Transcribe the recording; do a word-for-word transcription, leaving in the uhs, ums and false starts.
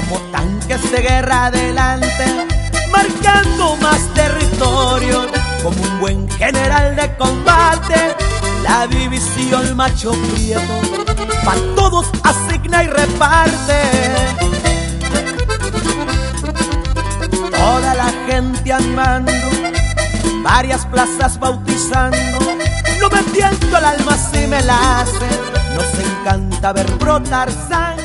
como tanques de guerra adelante, marcando más territorio, como un buen general de combate. La división Macho Prieto pa' todos asigna y reparte. Toda la gente animando, varias plazas bautizando. No me tiento el alma si me la hace, nos encanta ver brotar sangre.